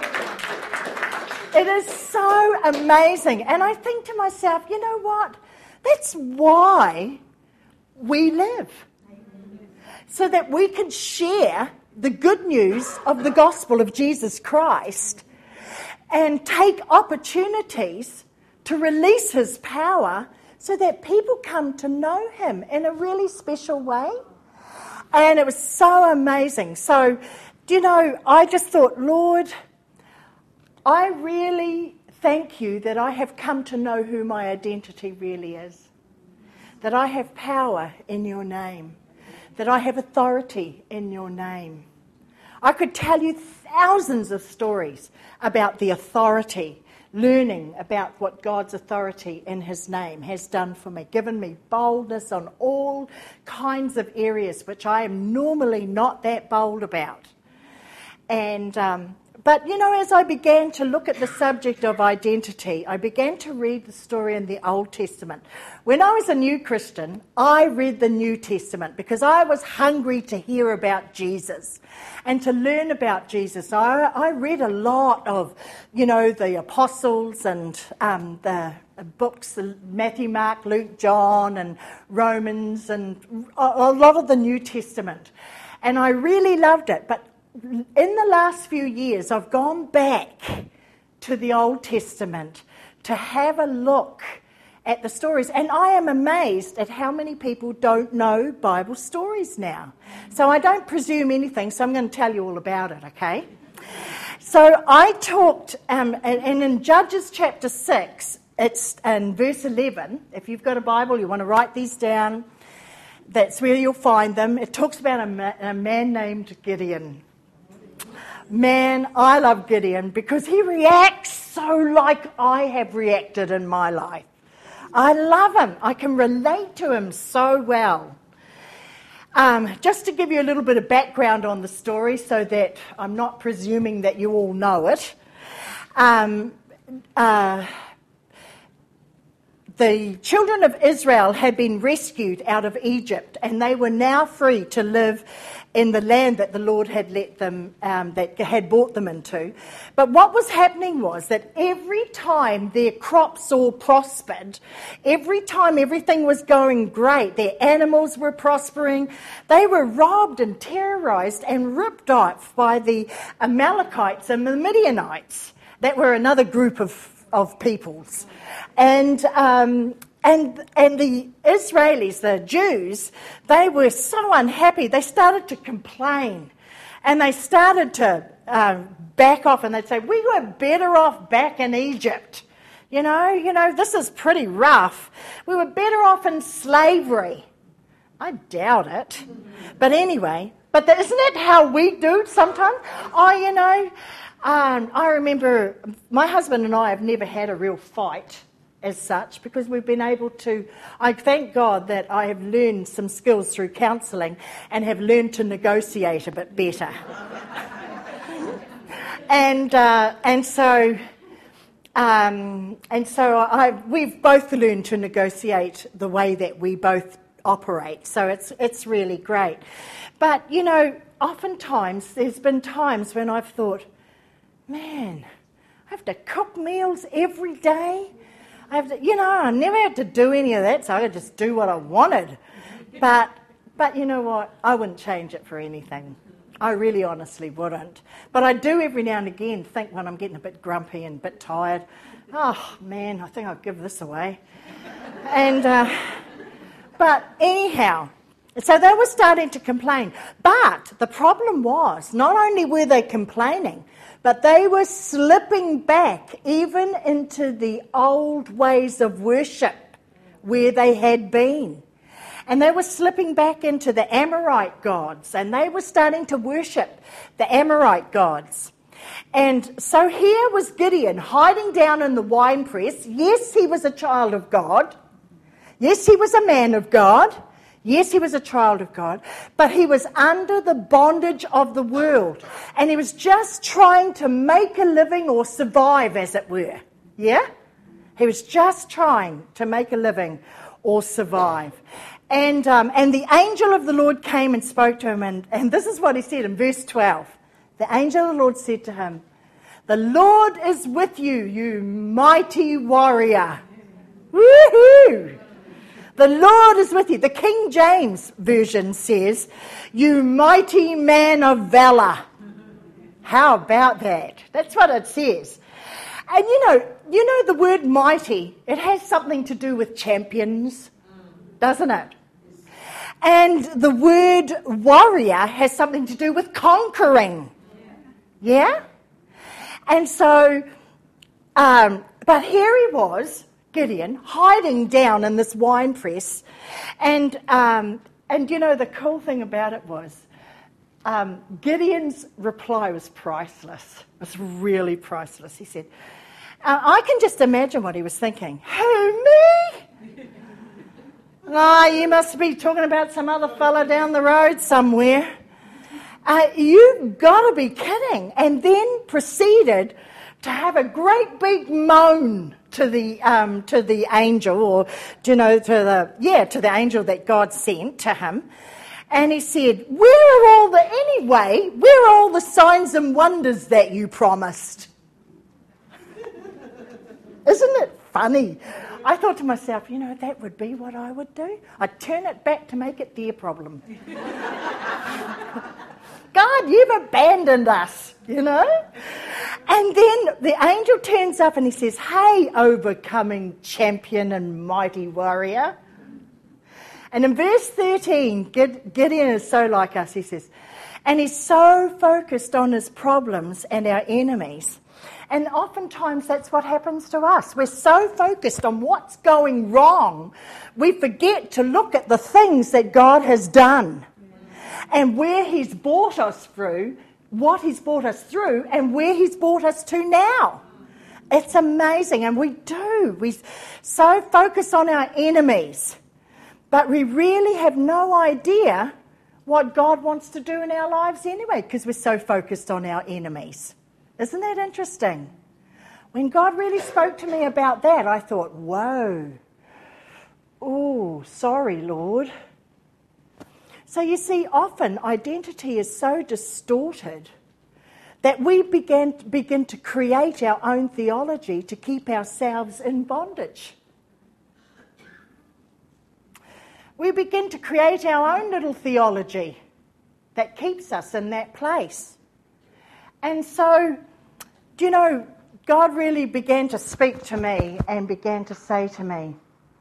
It is so amazing. And I think to myself, you know what? That's why we live. So that we can share the good news of the gospel of Jesus Christ and take opportunities to release his power so that people come to know him in a really special way. And it was so amazing. So, I just thought, Lord, I really thank you that I have come to know who my identity really is, that I have power in your name, that I have authority in your name. I could tell you thousands of stories about the authority, learning about what God's authority in his name has done for me, given me boldness on all kinds of areas which I am normally not that bold about. But as I began to look at the subject of identity, I began to read the story in the Old Testament. When I was a new Christian, I read the New Testament because I was hungry to hear about Jesus and to learn about Jesus. I read a lot of, the apostles and the books, Matthew, Mark, Luke, John, and Romans, and a lot of the New Testament. And I really loved it. But in the last few years, I've gone back to the Old Testament to have a look at the stories. And I am amazed at how many people don't know Bible stories now. So I don't presume anything, so I'm going to tell you all about it, okay? So I talked, and in Judges chapter 6, it's in verse 11. If you've got a Bible, you want to write these down, that's where you'll find them. It talks about a man named Gideon. Man, I love Gideon because he reacts so like I have reacted in my life. I love him. I can relate to him so well. Just to give you a little bit of background on the story so that I'm not presuming that you all know it. The children of Israel had been rescued out of Egypt, and they were now free to live in the land that the Lord had let them, that had brought them into. But what was happening was that every time their crops all prospered, every time everything was going great, their animals were prospering, they were robbed and terrorized and ripped off by the Amalekites and the Midianites. That were another group of peoples. And the Israelis, the Jews, they were so unhappy. They started to complain, and they started to back off, and they'd say, "We were better off back in Egypt. You know, this is pretty rough. We were better off in slavery." I doubt it, but anyway. But isn't it how we do sometimes? I remember my husband and I have never had a real fight as such, because we've been able to, I thank God that I have learned some skills through counselling and have learned to negotiate a bit better. We've both learned to negotiate the way that we both operate. So it's really great. But, oftentimes there's been times when I've thought, man, I have to cook meals every day. I never had to do any of that, so I could just do what I wanted. But you know what? I wouldn't change it for anything. I really honestly wouldn't. But I do every now and again think when I'm getting a bit grumpy and a bit tired, oh man, I think I'll give this away. But anyhow, so they were starting to complain. But the problem was, not only were they complaining, but they were slipping back even into the old ways of worship where they had been. And they were slipping back into the Amorite gods, and they were starting to worship the Amorite gods. And so here was Gideon hiding down in the winepress. Yes, he was a child of God. Yes, he was a man of God. Yes, he was a child of God. But he was under the bondage of the world. And he was just trying to make a living or survive, as it were. Yeah? He was just trying to make a living or survive. And the angel of the Lord came and spoke to him. And this is what he said in verse 12. The angel of the Lord said to him, "The Lord is with you, you mighty warrior." Woohoo! The Lord is with you. The King James Version says, "You mighty man of valor." How about that? That's what it says. And you know the word mighty, it has something to do with champions, doesn't it? And the word warrior has something to do with conquering. Yeah? And so, but here he was, Gideon, hiding down in this wine press. And the cool thing about it was, Gideon's reply was priceless. It was really priceless. He said, I can just imagine what he was thinking. Who, me? You must be talking about some other fella down the road somewhere. You've got to be kidding. And then proceeded to have a great big moan to the angel, or to the angel that God sent to him. And he said, where are all the signs and wonders that you promised? Isn't it funny? I thought to myself, that would be what I would do. I'd turn it back to make it their problem. God, you've abandoned us, And then the angel turns up and he says, "Hey, overcoming champion and mighty warrior." And in verse 13, Gideon is so like us, he says, and he's so focused on his problems and our enemies. And oftentimes that's what happens to us. We're so focused on what's going wrong, we forget to look at the things that God has done and where he's brought us through, what he's brought us through, and where he's brought us to now. It's amazing, and we so focus on our enemies, but we really have no idea what God wants to do in our lives anyway, because we're so focused on our enemies. Isn't that interesting? When God really spoke to me about that, I thought, whoa, oh, sorry, Lord. So you see, often identity is so distorted that we begin to create our own theology to keep ourselves in bondage. We begin to create our own little theology that keeps us in that place. And so, God really began to speak to me and began to say to me,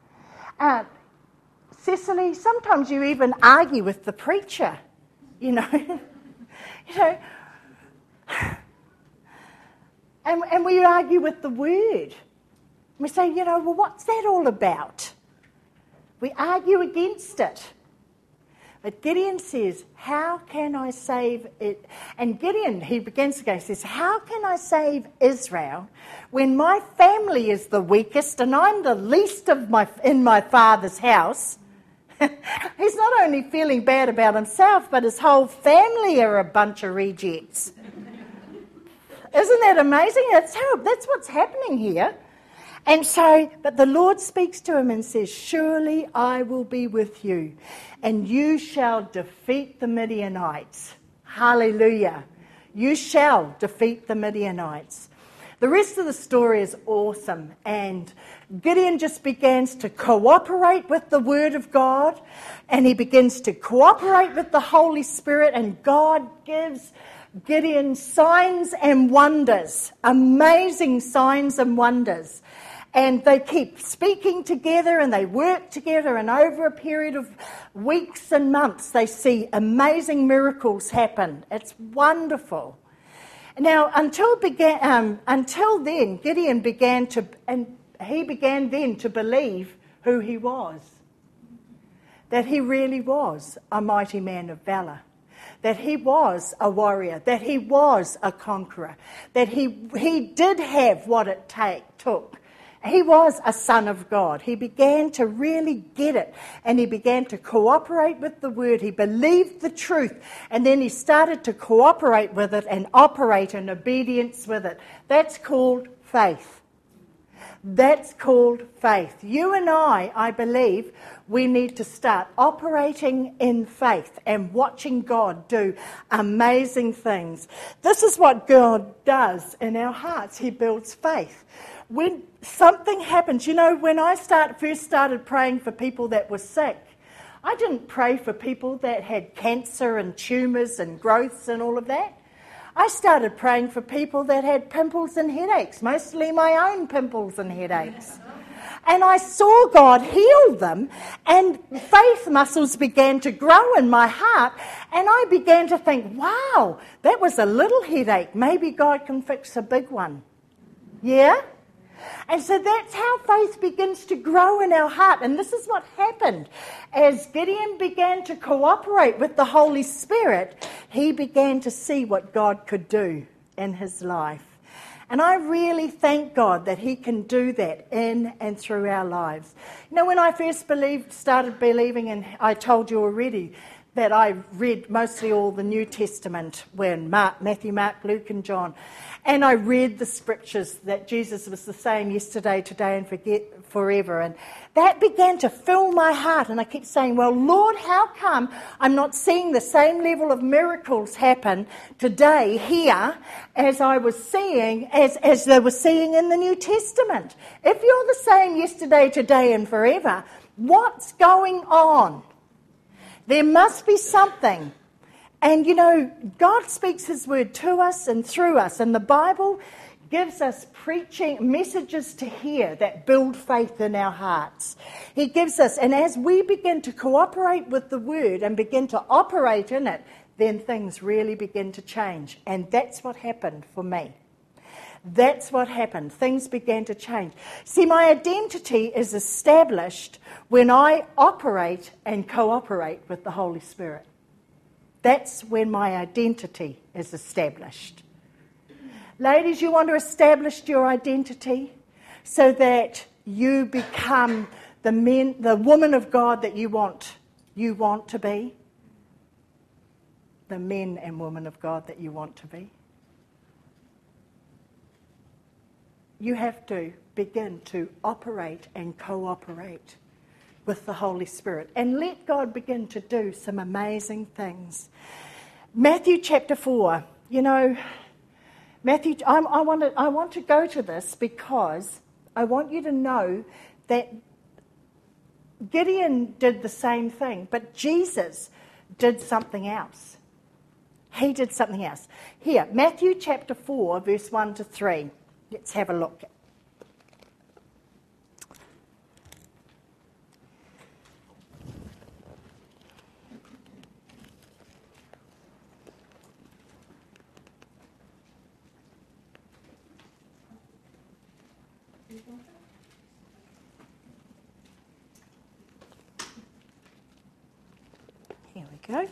Cecily, sometimes you even argue with the preacher, And we argue with the word. We say, well, what's that all about? We argue against it. But Gideon says, how can I save it? And Gideon, he begins to go, he says, how can I save Israel when my family is the weakest and I'm the least in my father's house? He's not only feeling bad about himself, but his whole family are a bunch of rejects. Isn't that amazing? That's what's happening here. And so, but the Lord speaks to him and says, surely I will be with you, and you shall defeat the Midianites. Hallelujah. You shall defeat the Midianites. The rest of the story is awesome, and Gideon just begins to cooperate with the Word of God, and he begins to cooperate with the Holy Spirit, and God gives Gideon signs and wonders, amazing signs and wonders. And they keep speaking together and they work together, and over a period of weeks and months they see amazing miracles happen. It's wonderful. Now, until then, Gideon began to believe who he was. That he really was a mighty man of valor. That he was a warrior. That he was a conqueror. That he did have what it took. He was a son of God. He began to really get it, and he began to cooperate with the Word. He believed the truth, and then he started to cooperate with it and operate in obedience with it. That's called faith. That's called faith. You and I believe, we need to start operating in faith and watching God do amazing things. This is what God does in our hearts. He builds faith. When something happens, when I first started praying for people that were sick, I didn't pray for people that had cancer and tumours and growths and all of that. I started praying for people that had pimples and headaches, mostly my own pimples and headaches. And I saw God heal them, and faith muscles began to grow in my heart, and I began to think, wow, that was a little headache. Maybe God can fix a big one. Yeah? And so that's how faith begins to grow in our heart. And this is what happened. As Gideon began to cooperate with the Holy Spirit, he began to see what God could do in his life. And I really thank God that he can do that in and through our lives. When I first started believing, and I told you already that I read mostly all the New Testament, when Matthew, Mark, Luke and John. And I read the scriptures that Jesus was the same yesterday, today and forever. And that began to fill my heart. And I kept saying, well, Lord, how come I'm not seeing the same level of miracles happen today here as I was seeing, as they were seeing in the New Testament? If you're the same yesterday, today and forever, what's going on? There must be something. And God speaks his word to us and through us. And the Bible gives us preaching messages to hear that build faith in our hearts. He gives us, and as we begin to cooperate with the word and begin to operate in it, then things really begin to change. And that's what happened for me. That's what happened. Things began to change. See, my identity is established when I operate and cooperate with the Holy Spirit. That's when my identity is established. Ladies, you want to establish your identity so that you become the woman of God that you want to be. The men and women of God that you want to be. You have to begin to operate and cooperate with the Holy Spirit and let God begin to do some amazing things. Matthew chapter 4, Matthew, I want to go to this because I want you to know that Gideon did the same thing, but Jesus did something else. He did something else. Here, Matthew chapter 4, verse 1 to 3. Let's have a look. Here we go.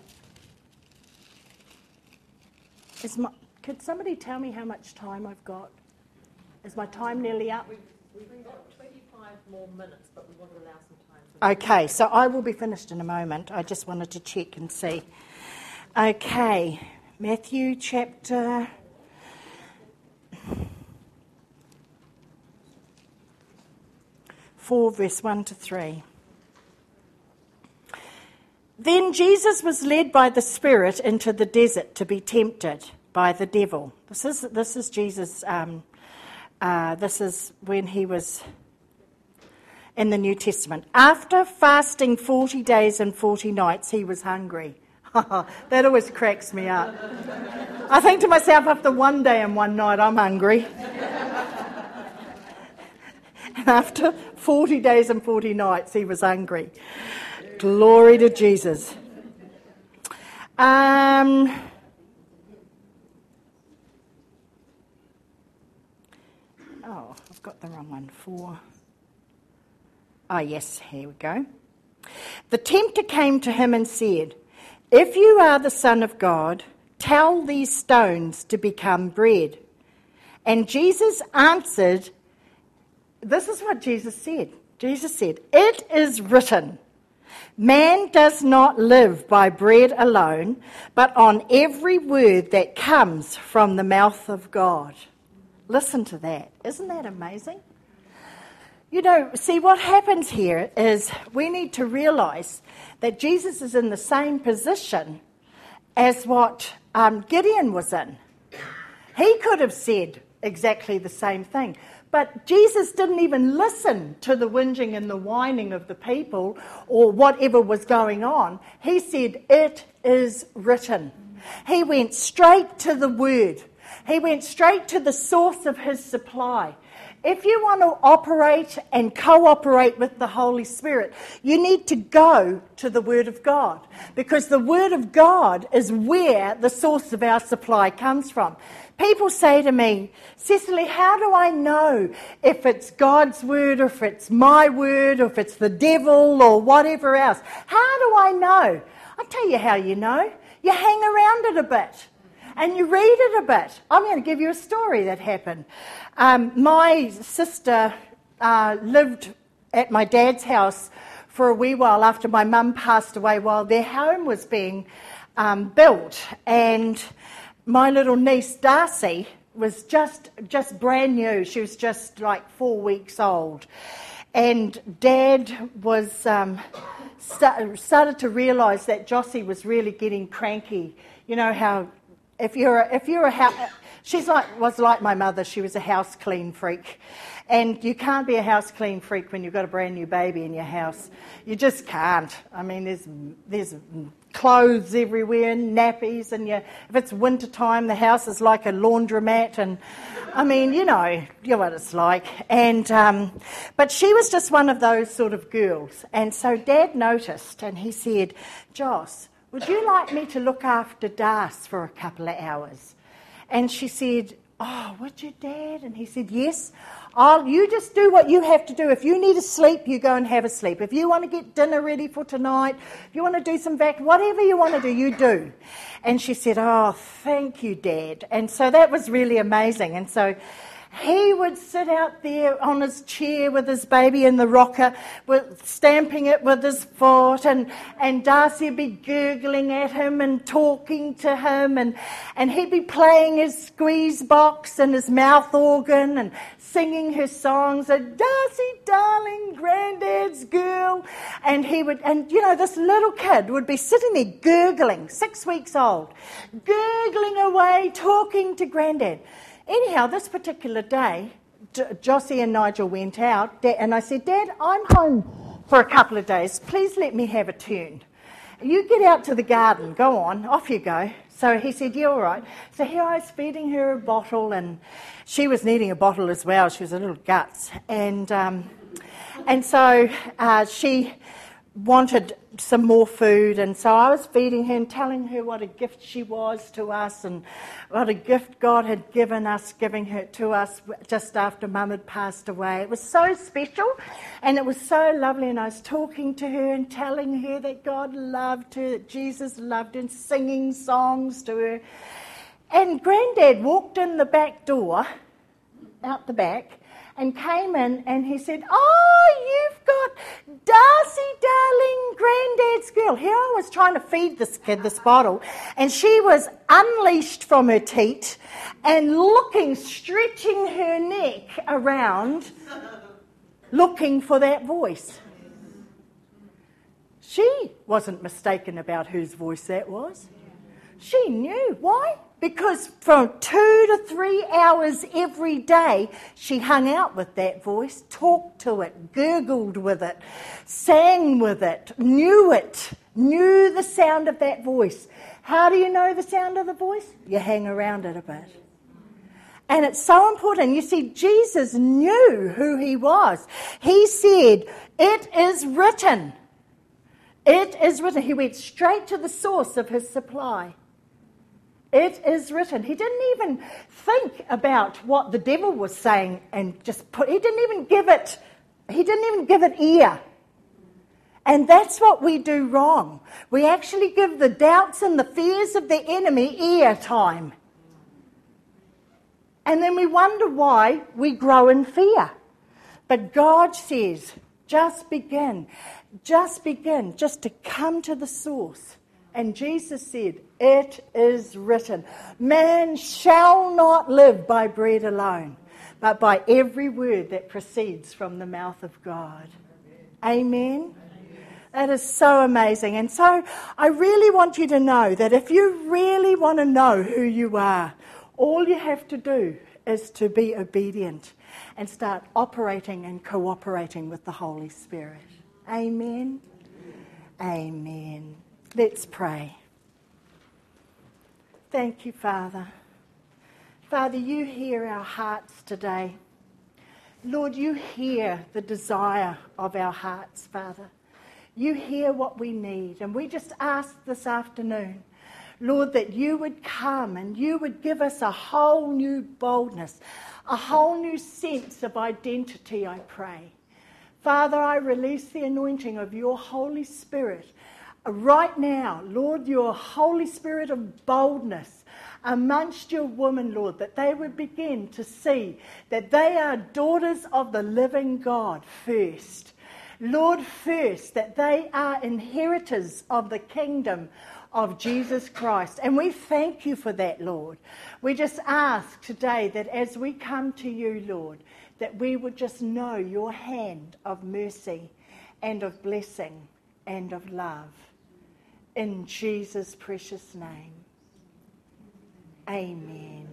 Could somebody tell me how much time I've got? Is my time nearly up? We've got 25 more minutes, but we want to allow some time. Okay, so I will be finished in a moment. I just wanted to check and see. Okay, Matthew chapter 4, verse 1 to 3. Then Jesus was led by the Spirit into the desert to be tempted by the devil. This is Jesus. This is when he was in the New Testament. After fasting 40 days and 40 nights, he was hungry. That always cracks me up. I think to myself, after one day and one night, I'm hungry. And after 40 days and 40 nights, he was hungry. Glory to Jesus. I've got the wrong one. 4. Oh, yes, here we go. The tempter came to him and said, "If you are the Son of God, tell these stones to become bread." And Jesus answered, this is what Jesus said. Jesus said, "It is written, man does not live by bread alone, but on every word that comes from the mouth of God." Listen to that. Isn't that amazing? You know, see, what happens here is we need to realise that Jesus is in the same position as what Gideon was in. He could have said exactly the same thing. But Jesus didn't even listen to the whinging and the whining of the people or whatever was going on. He said, "It is written." He went straight to the word. He went straight to the source of his supply. If you want to operate and cooperate with the Holy Spirit, you need to go to the Word of God, because the Word of God is where the source of our supply comes from. People say to me, "Cecily, how do I know if it's God's Word or if it's my word or if it's the devil or whatever else? How do I know?" I'll tell you how you know. You hang around it a bit. And you read it a bit. I'm going to give you a story that happened. My sister lived at my dad's house for a wee while after my mum passed away while their home was being built. And my little niece, Darcy, was just brand new. She was just like 4 weeks old. And Dad was started to realise that Jossie was really getting cranky. You know how... If you're a house, was like my mother. She was a house clean freak, and you can't be a house clean freak when you've got a brand new baby in your house. You just can't. I mean, there's clothes everywhere, nappies, and if it's winter time, the house is like a laundromat. And I mean, you know what it's like. And but she was just one of those sort of girls. And so Dad noticed, and he said, "Joss, would you like me to look after Das for a couple of hours?" And she said, "Oh, would you, Dad?" And he said, "Yes. You just do what you have to do. If you need a sleep, you go and have a sleep. If you want to get dinner ready for tonight, if you want to do some whatever you want to do, you do." And she said, "Oh, thank you, Dad." And so that was really amazing. And so he would sit out there on his chair with his baby in the rocker, stamping it with his foot, and Darcy would be gurgling at him and talking to him, and he'd be playing his squeeze box and his mouth organ and singing her songs, "Darcy, darling, Granddad's girl." And this little kid would be sitting there gurgling, 6 weeks old, gurgling away, talking to Granddad. Anyhow, this particular day, Jossie and Nigel went out, and I said, "Dad, I'm home for a couple of days. Please let me have a turn. You get out to the garden. Go on. Off you go." So he said, "Yeah, all right." So here I was feeding her a bottle, and she was needing a bottle as well. She was a little guts. And so she wanted some more food, and so I was feeding her and telling her what a gift she was to us and what a gift God had given us, giving her to us just after Mum had passed away. It was so special and it was so lovely, and I was talking to her and telling her that God loved her, that Jesus loved her, and singing songs to her. And Granddad walked in the back door, out the back, and came in and he said, "Oh, you've got Darcy, darling, Granddad's girl." Here I was trying to feed this kid this bottle, and she was unleashed from her teat and looking, stretching her neck around, looking for that voice. She wasn't mistaken about whose voice that was. She knew. Why? Because from 2 to 3 hours every day, she hung out with that voice, talked to it, gurgled with it, sang with it, knew the sound of that voice. How do you know the sound of the voice? You hang around it a bit. And it's so important. You see, Jesus knew who he was. He said, "It is written." It is written. He went straight to the source of his supply. It is written. He didn't even think about what the devil was saying and he didn't even give it ear. And that's what we do wrong. We actually give the doubts and the fears of the enemy ear time. And then we wonder why we grow in fear. But God says, just begin just to come to the source. And Jesus said, "It is written, man shall not live by bread alone, but by every word that proceeds from the mouth of God." Amen? That is so amazing. And so I really want you to know that if you really want to know who you are, all you have to do is to be obedient and start operating and cooperating with the Holy Spirit. Amen? Amen. Let's pray. Thank you, Father. Father, you hear our hearts today. Lord, you hear the desire of our hearts, Father. You hear what we need. And we just ask this afternoon, Lord, that you would come and you would give us a whole new boldness, a whole new sense of identity, I pray. Father, I release the anointing of your Holy Spirit right now, Lord, your Holy Spirit of boldness amongst your women, Lord, that they would begin to see that they are daughters of the living God first. Lord, first, that they are inheritors of the kingdom of Jesus Christ. And we thank you for that, Lord. We just ask today that as we come to you, Lord, that we would just know your hand of mercy and of blessing and of love. In Jesus' precious name. Amen.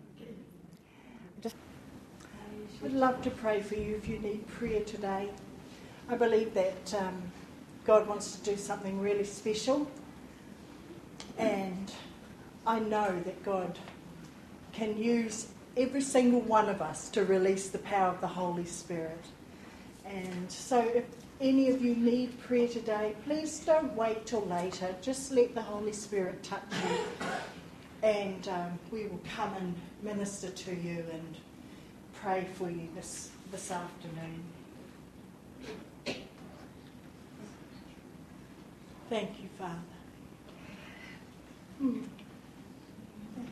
I'd love to pray for you if you need prayer today. I believe that God wants to do something really special. And I know that God can use every single one of us to release the power of the Holy Spirit. And so if any of you need prayer today, please don't wait till later. Just let the Holy Spirit touch you. And we will come and minister to you and pray for you this afternoon. Thank you, Father.